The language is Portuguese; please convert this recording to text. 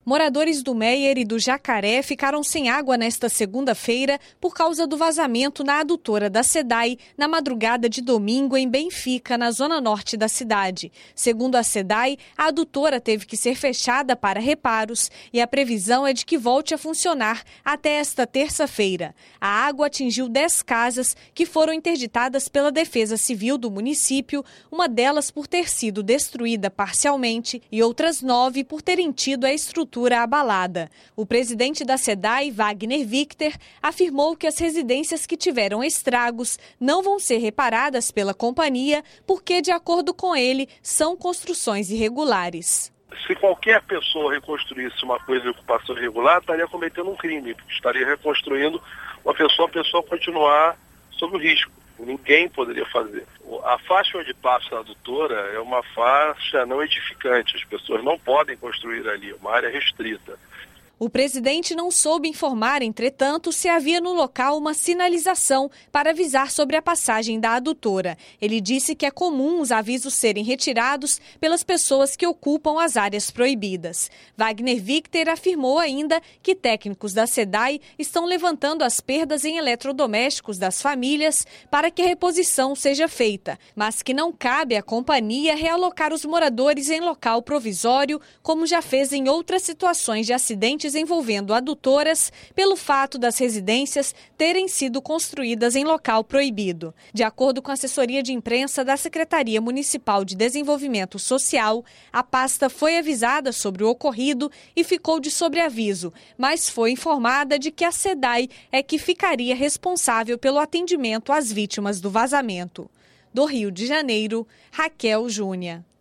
Moradores do Meier e do Jacaré ficaram sem água nesta segunda-feira por causa do vazamento na adutora da SEDAI na madrugada de domingo em Benfica, na zona norte da cidade. Segundo a SEDAI, a adutora teve que ser fechada para reparos e a previsão é de que volte a funcionar até esta terça-feira. A água atingiu 10 casas que foram interditadas pela Defesa Civil do município, uma delas por ter sido destruída parcialmente e outras 9 por terem tido a estrutura abalada. O presidente da SEDAI, Wagner Victor, afirmou que as residências que tiveram estragos não vão ser reparadas pela companhia porque, de acordo com ele, são construções irregulares. Se qualquer pessoa reconstruísse uma coisa de ocupação irregular, estaria cometendo um crime, porque estaria reconstruindo a pessoa continuar sob o risco. Ninguém poderia fazer. A faixa onde passa a adutora é uma faixa não edificante. As pessoas não podem construir ali, é uma área restrita. O presidente não soube informar, entretanto, se havia no local uma sinalização para avisar sobre a passagem da adutora. Ele disse que é comum os avisos serem retirados pelas pessoas que ocupam as áreas proibidas. Wagner Victor afirmou ainda que técnicos da SEDAI estão levantando as perdas em eletrodomésticos das famílias para que a reposição seja feita, mas que não cabe à companhia realocar os moradores em local provisório, como já fez em outras situações de acidentes envolvendo adutoras pelo fato das residências terem sido construídas em local proibido. De acordo com a assessoria de imprensa da Secretaria Municipal de Desenvolvimento Social, a pasta foi avisada sobre o ocorrido e ficou de sobreaviso, mas foi informada de que a SEDAI é que ficaria responsável pelo atendimento às vítimas do vazamento. Do Rio de Janeiro, Raquel Júnior.